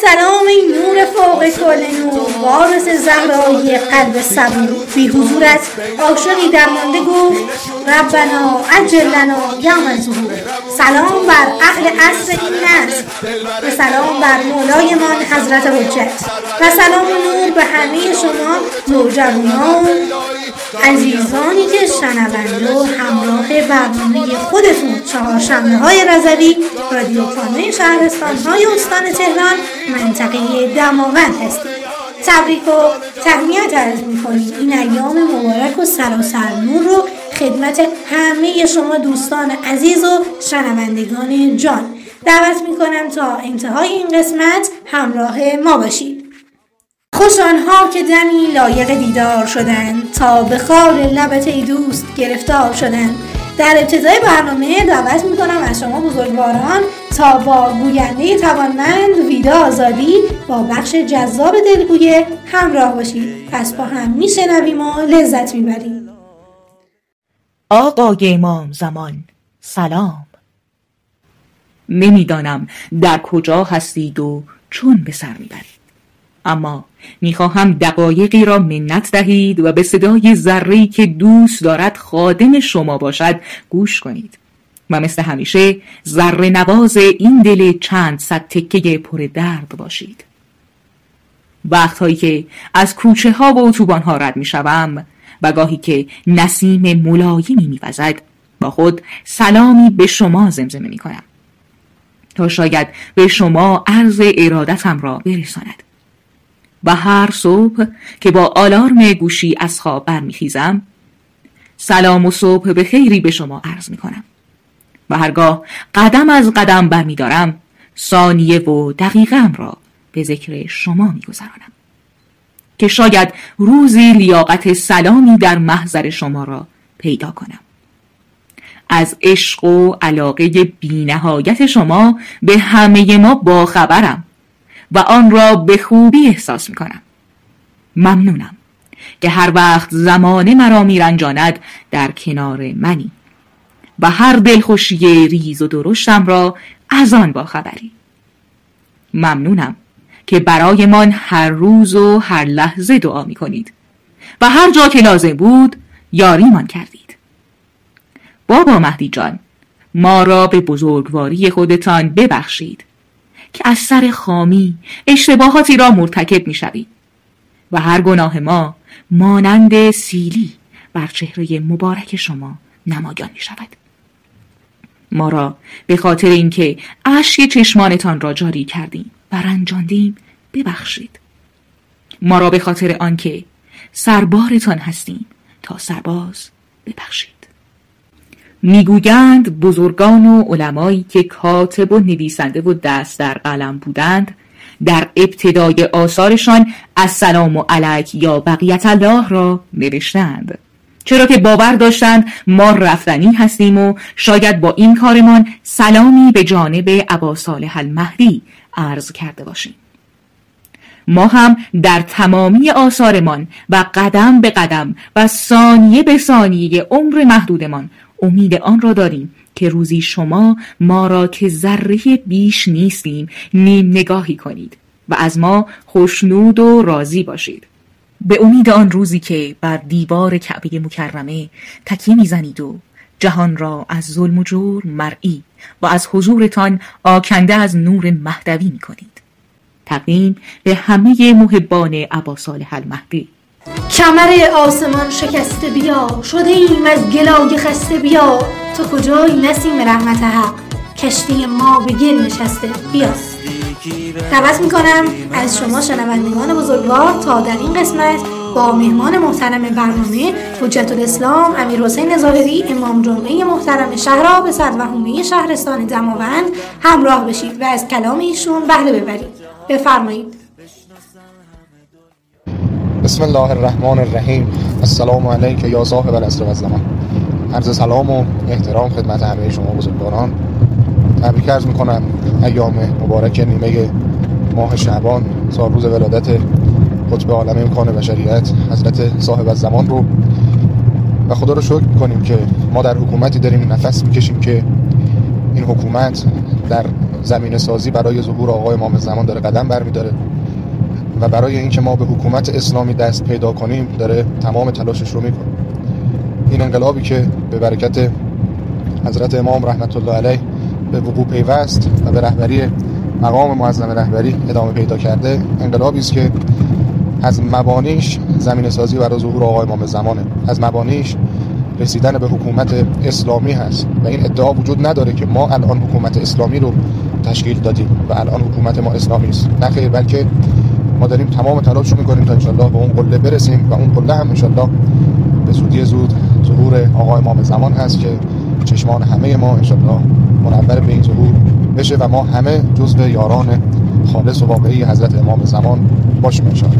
سلام ای نور فوق کل نور، وارث زهرایی قلب صبور. بی حضورت عاشقی درمانده گفت ربنا عجل لنا یوم ظهور. سلام بر اهل عصر این نسل و سلام بر مولایمان حضرت حجت و سلام و نور به همه شما نوجوانان عزیزانی که شنونده و همراه برنامه خودتون چهارشنبه‌های رضوی رادیو خانه شهرستان‌های استان تهران منطقه دماوند هستید. تبریک و تهنیت عرض می‌کنیم این ایام مبارک و سراسر نور رو خدمت همه شما دوستان عزیز و شنوندگان جان دعوت می‌کنم تا انتهای این قسمت همراه ما باشید. خوش آنها که دمی لایق دیدار شدند تا به خال لبت ای دوست گرفتار شدند. در ابتدای برنامه دعوت میکنم از شما بزرگواران تا با گوینده توانمند ویدا آزادی با بخش جذاب دلگویه همراه باشید. پس با هم میشنویم و لذت میبریم. آقای امام زمان سلام. نمیدانم در کجا هستید و چون به سر میبرید، اما میخواهم دقایقی را منت دهید و به صدای ذره‌ای که دوست دارد خادم شما باشد گوش کنید و مثل همیشه ذره نواز این دل چند صد تکه پر درد باشید. وقتهایی که از کوچه ها و اتوبان ها رد میشوم و گاهی که نسیم ملایمی میوزد با خود سلامی به شما زمزمه میکنم تا شاید به شما عرض ارادتم را برساند. و هر صبح که با آلارم گوشی از خواب برمیخیزم سلام و صبح به خیری به شما عرض میکنم و هرگاه قدم از قدم برمیدارم ثانیه و دقیقه‌ام را به ذکر شما میگذرانم که شاید روزی لیاقت سلامی در محضر شما را پیدا کنم. از عشق و علاقه بی‌نهایت شما به همه ما باخبرم و آن را به خوبی احساس میکنم. ممنونم که هر وقت زمانه مرا میرنجاند در کنار منی و هر دلخوشی ریز و درشتم را از آن باخبری. ممنونم که برایمان هر روز و هر لحظه دعا میکنید و هر جا که لازم بود یاریمان کردید. بابا مهدی جان، ما را به بزرگواری خودتان ببخشید که از سر خامی اشتباهاتی را مرتکب می شوید و هر گناه ما مانند سیلی بر چهره مبارک شما نمایان می شود. ما را به خاطر اینکه اشک چشمانتان را جاری کردیم و رنجاندیم ببخشید. ما را به خاطر آنکه سربارتان هستیم تا سرباز ببخشید. میگویند بزرگان و علمایی که کاتب و نویسنده و دست در قلم بودند در ابتدای آثارشان السلام علیک یا بقیت الله را نوشتند، چرا که باور داشتند ما رفتنی هستیم و شاید با این کارمان سلامی به جانب ابا صالح المهدی عرض کرده باشیم. ما هم در تمامی آثارمان و قدم به قدم و ثانیه به ثانیه عمر محدودمان امید آن را داریم که روزی شما ما را که ذره بیش نیستیم نیم نگاهی کنید و از ما خوشنود و راضی باشید. به امید آن روزی که بر دیوار کعبه مکرمه تکیه میزنید و جهان را از ظلم و جور مرئی و از حضورتان آکنده از نور مهدوی میکنید. تقدیم به همه محبان ابا صالح المهدی. کمر آسمان شکسته بیا، شده ایم از گلای خسته بیا. تو کجایی نسیم رحمت حق، کشتی ما به گل نشسته بیا. دعوت میکنم از شما شنوندگان بزرگوار تا در این قسمت با مهمان محترم برنامه حجت الاسلام امیرحسین ظاهری امام جمعه محترم شهرآب صدوحومه شهرستان دماوند همراه بشید و از کلام ایشون بهره ببرید. بفرمایید. بسم الله الرحمن الرحیم. السلام علیک یا صاحب العصر و الزمان. عرض سلام و احترام خدمت همه شما بزرگواران. تبریک عرض میکنم ایام مبارک نیمه ماه شعبان، سال روز ولادت قطب عالم امکان بشریت حضرت صاحب الزمان رو و خدا رو شکر میکنیم که ما در حکومتی داریم نفس میکشیم که این حکومت در زمینه سازی برای ظهور آقای امام زمان داره قدم برمی‌داره و برای اینکه ما به حکومت اسلامی دست پیدا کنیم داره تمام تلاشش رو میکنه. این انقلابی که به برکت حضرت امام رحمت الله علیه به وقوع پیوست و به رهبری مقام معظم رهبری ادامه پیدا کرده، انقلابی است که از مبانیش زمینه سازی برای ظهور آقای امام زمانه، از مبانیش رسیدن به حکومت اسلامی هست و این ادعا وجود نداره که ما الان حکومت اسلامی رو تشکیل دادیم و الان حکومت ما اسلامی است. نه خیر، بلکه ما داریم تمام تلاش رو می‌کنیم تا انشالله به اون قله برسیم و اون قله هم انشالله به زودی زود ظهور آقای امام زمان هست که چشمان همه ما انشالله منور به این ظهور بشه و ما همه جزو یاران خالص و واقعی حضرت امام زمان باشیم انشالله.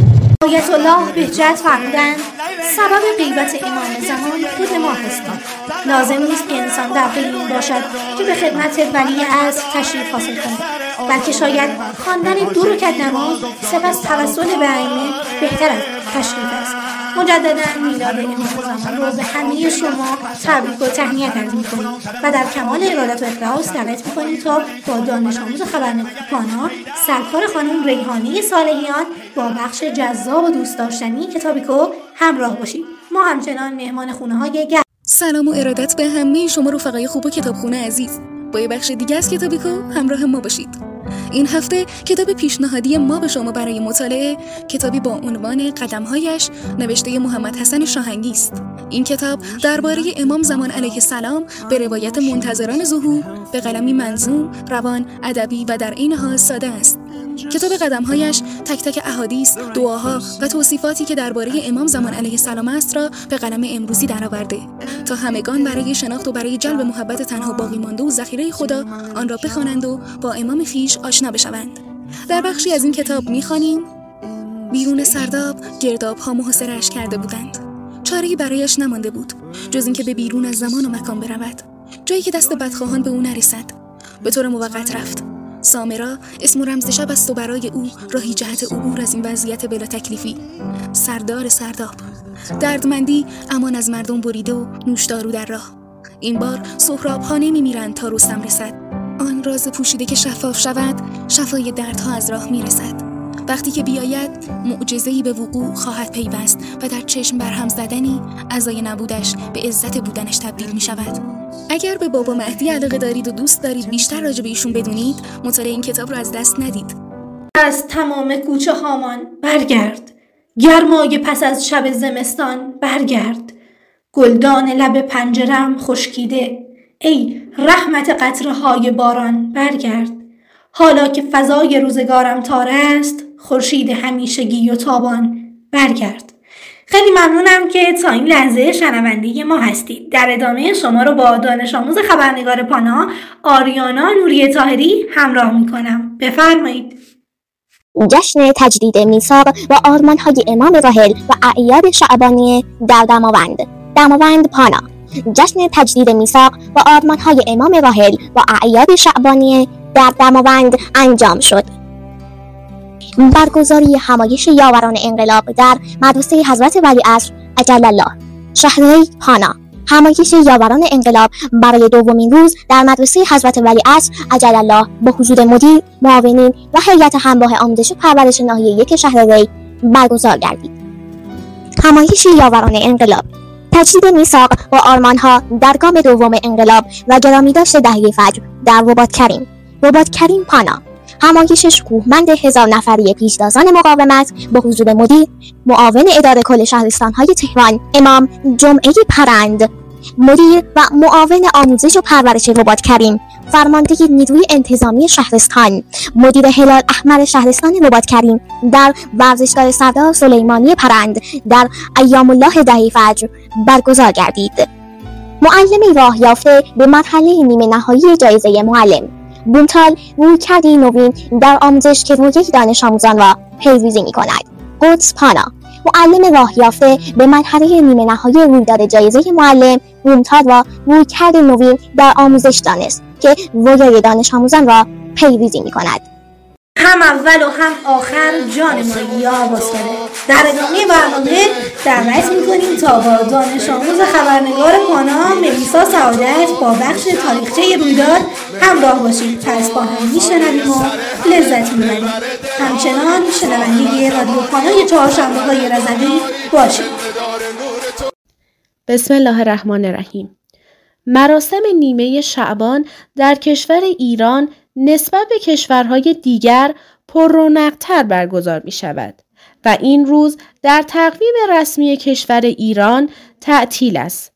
آیت الله بهجت فرمودند سبب غیبت امام زمان خود ما هستیم. لازم نیست که انسان در قیام باشد که به خدمت ولی عصر تشریف حاصل کند، بلکه شاید خواندن 2 رکعت نماز سپس توسل به ائمه بهتر از تشریف است. مجددا میلاد امام زمان رو به همه شما تبریک و تهنیت عرض می‌کنیم و در کمال ارادت و اخلاص دعوت می‌کنیم تا با دانش آموز خبرنگار پانا سرکار خانم ریحانه صالحیان با بخش جذاب و دوست داشتنی کتابیکو همراه باشید. ما همچنان مهمان خونه‌های سلام و ارادت به همه شما رفقای خوب و کتابخونه عزیز. با یه بخش دیگه از کتابیکو همراه ما باشید. این هفته کتاب پیشنهادی ما به شما برای مطالعه کتابی با عنوان قدم‌هایش نوشته محمد حسن شاهنگی است. این کتاب درباره امام زمان علیه السلام به روایت منتظران ظهور به قلمی منظوم، روان، ادبی و در عین حال ساده است. کتاب قدم‌هایش تک تک احادیث، دعاها و توصیفاتی که درباره امام زمان علیه السلام است را به قلم امروزی درآورده تا همگان برای شناخت و برای جلب محبت تنها باقی مانده و ذخیره خدا آن را بخوانند و با امام خویش آشنا بشوند. در بخشی از این کتاب می‌خوانیم: بیرون سرداب گرداب‌ها محاصره‌اش کرده بودند. چاره‌ای برایش نمانده بود جز اینکه به بیرون از زمان و مکان برود، جایی که دست بدخواهان به او نرسد. به طور موقت رفت. سامرا اسم و رمز شب است و برای او راهی جهت عبور از این وضعیت بلا تکلیفی. سردار سرداب، دردمندی امان از مردم بریده و نوشدارو در راه. این بار سهراب‌ها نمی‌میرند تا رستم رسد. آن راز پوشیده که شفاف شود، شفای دردها از راه میرسد. وقتی که بیاید معجزه‌ای به وقوع خواهد پیوست و در چشم برهم زدنی عزای نبودش به عزت بودنش تبدیل می شود. اگر به بابا مهدی علاقه دارید و دوست دارید بیشتر راجع به ایشون بدونید، مطالعه این کتاب رو از دست ندید. از تمام کوچه هامان برگرد، گرمای پس از شب زمستان برگرد. گلدان لب پنجرم خشکیده، ای رحمت قطره های باران برگرد. حالا که فضای روزگارم تاره است، خورشید همیشگی و تابان برگرد. خیلی ممنونم که تا این لحظه شنونده ما هستید. در ادامه شما رو با دانش آموز خبرنگار پانا آریانا نوری طاهری همراه میکنم. بفرمایید. جشن تجدید میثاق و آرمان‌های امام راحل و اعیاد شعبانی در دماوند پانا. جشن تجدید میثاق و آرمان‌های امام راحل و اعیاد شعبانی در دماوند انجام شد. برگزاری همایش یاوران انقلاب در مدرسه حضرت ولیعصر عجل الله شهرهای پانا. همایش یاوران انقلاب برای دومین روز در مدرسه حضرت ولیعصر عجل الله با حضور مدیر، معاونین و هیئت همراه آموزش و پرورش ناحیه 1 شهر ری برگزار گردید. همایش یاوران انقلاب، تجدید میثاق و آرمان‌ها در گام دوم انقلاب و گرامیداشت دهه فجر در رباط کریم پانا. همایش شکوهمند 1000 نفری پیشتازان مقاومت با حضور مدیر، معاون اداره کل شهرستان‌های تهران امام جمعه پرند، مدیر و معاون آموزش و پرورش رباط کریم، فرمانده نیروی انتظامی شهرستان، مدیر هلال احمر شهرستان رباط کریم در ورزشگاه سردار سلیمانی پرند در ایام الله دهه فجر برگزار گردید. معلم راه یافته به مرحله نیمه نهایی جایزه معلم بونتال رویکردی نوین در آموزش که رویه دانش آموزان را پیریزی می‌کند. قدس پانا، معلم راه یافته به مرحله نیمه نهایی رویداد جایزه معلم بونتال را رویکردی نوین در آموزش دانست که رویه دانش آموزان را پیریزی می‌کند. هم اول و هم آخر جان ما یا باز کرده. در ادامه برنامه دعوت میکنیم تا با دانش آموز خبرنگار پانا ملیسا سعادت با بخش تاریخچه رویداد همراه باشید. پس با هم میشنویم و لذت میبریم. همچنان شنونده رادیو پانای چهارشنبه‌های رضوی باشید. بسم الله الرحمن الرحیم. مراسم نیمه شعبان در کشور ایران نسبت به کشورهای دیگر پررونق‌تر برگزار می شود و این روز در تقویم رسمی کشور ایران تعطیل است.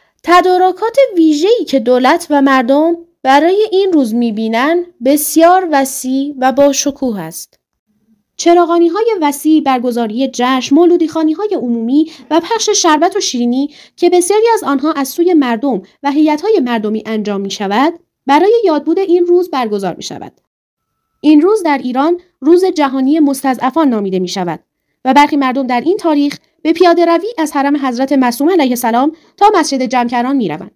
تدارکات ویژه‌ای که دولت و مردم برای این روز می بینند بسیار وسیع و با شکوه است. چراغانی‌های وسیع، برگزاری جشن، مولودیخوانی‌های عمومی و پخش شربت و شیرینی که بسیاری از آنها از سوی مردم و هیئت‌های مردمی انجام می‌شود، برای یادبود این روز برگزار می‌شود. این روز در ایران روز جهانی مستضعفان نامیده می‌شود و برخی مردم در این تاریخ به پیاده‌روی از حرم حضرت معصومه علیه السلام تا مسجد جمکران می‌روند.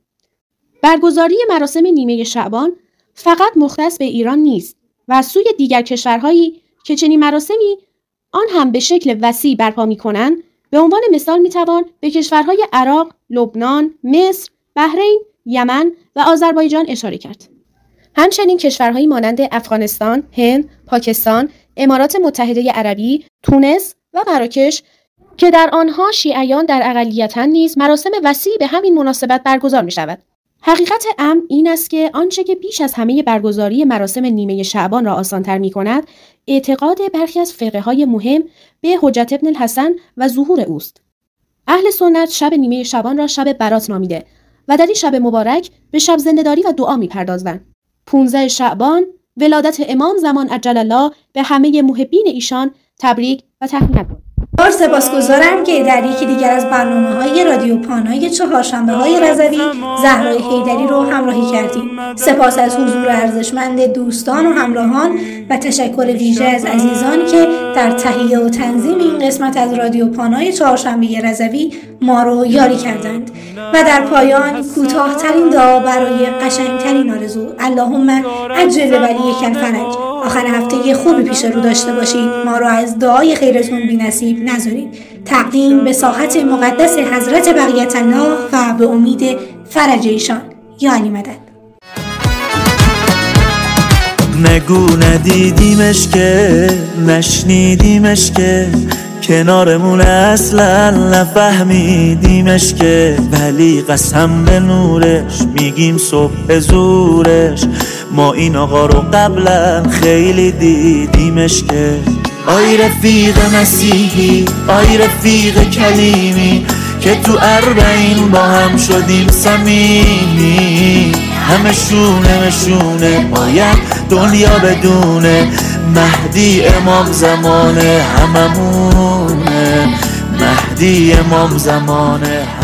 برگزاری مراسم نیمه شعبان فقط مختص به ایران نیست و از سوی دیگر کشورهایی که چنین مراسمی آن هم به شکل وسیع برپا می‌کنند، به عنوان مثال می‌توان به کشورهای عراق، لبنان، مصر، بحرین، یمن و آذربایجان اشاره کرد. همچنین کشورهایی مانند افغانستان، هند، پاکستان، امارات متحده عربی، تونس و مراکش که در آنها شیعیان در اقلیت‌اند نیز مراسم وسیع به همین مناسبت برگزار می‌شود. حقیقت امر این است که آنچه که بیش از همه برگزاری مراسم نیمه شعبان را آسان‌تر می‌کند، اعتقاد برخی از فقهه‌های مهم به حجت ابن الحسن و ظهور اوست. اهل سنت شب نیمه شعبان را شب برات نامیده و در این شب مبارک به شب زنده‌داری و دعا می‌پردازند. 15 شعبان ولادت امام زمان عجل الله به همه محبین ایشان تبریک و تهنیت. سپاسگزارم که در یکی دیگر از برنامه‌های رادیو پانای چهارشنبه‌های رضوی زهرای حیدری رو همراهی کردیم. سپاس از حضور ارزشمند دوستان و همراهان و تشکر ویژه از عزیزانی که در تهیه و تنظیم این قسمت از رادیو پانای چهارشنبه رضوی ما رو یاری کردند. و در پایان کوتاه‌ترین دعا برای قشنگترین آرزو: اللهم عجل ولیک الفرج. آخر هفته خوبی پیش رو داشته باشید. ما رو از دعای خیرتون بی‌نصیب نذارید. تقدیم به ساحت مقدس حضرت بقیت الله و به امید فرج ایشان. یا علی مدد. نگو ندیدیمش که نشنیدیمش که کنارمون اصلا نفهمیدیمش که ولی قسم به نورش میگیم صبح زورش ما این آقا رو قبلا خیلی دیدیمش که آی رفیق مسیحی آی رفیق کلیمی که تو 40 با هم شدیم صمیمی همه شونه باید دنیا بدونه مهدی امام زمان هممونه مهدی امام زمان